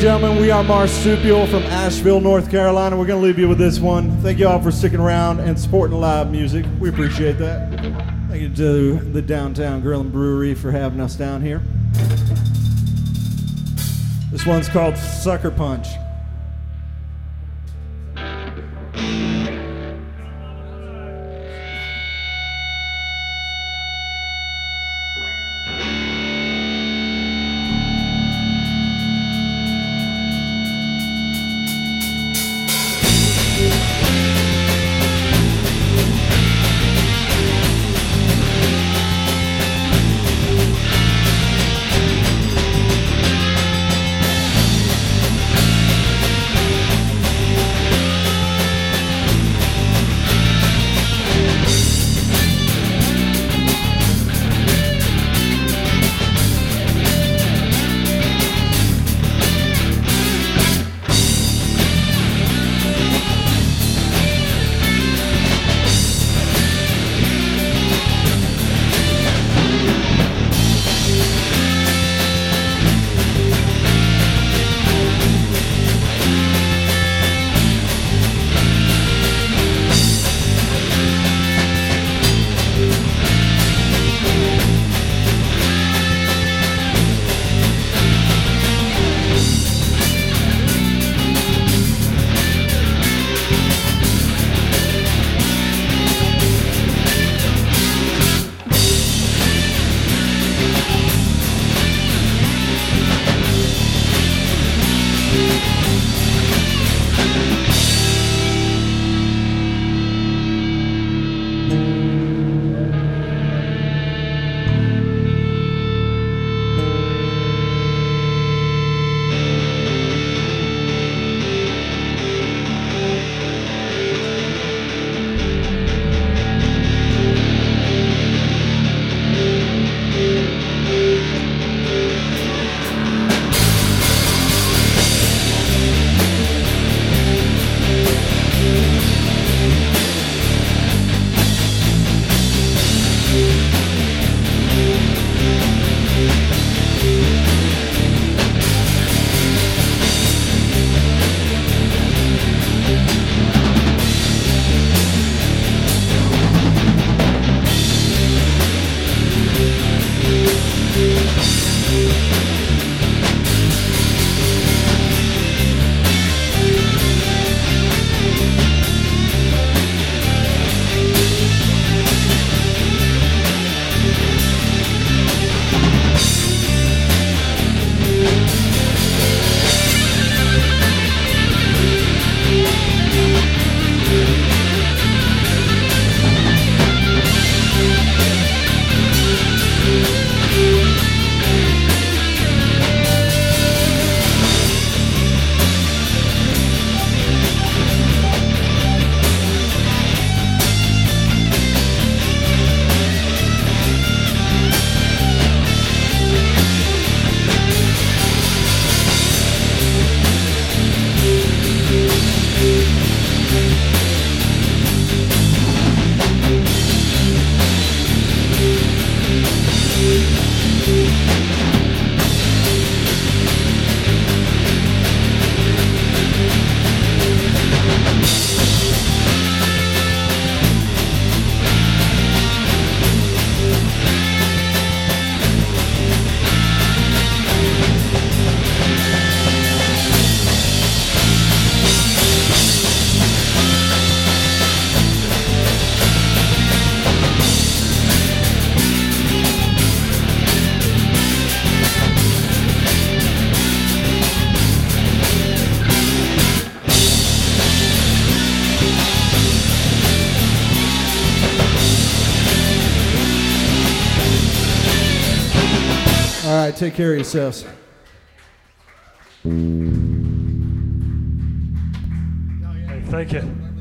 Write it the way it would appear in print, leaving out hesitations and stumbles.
gentlemen, we are Marsupial from Asheville, North Carolina. We're going to leave you with this one. Thank you all for sticking around and supporting live music. We appreciate that. Thank you to the Downtown Grill and Brewery for having us down here. This one's called Sucker Punch. All right, take care of yourselves. Hey, thank you.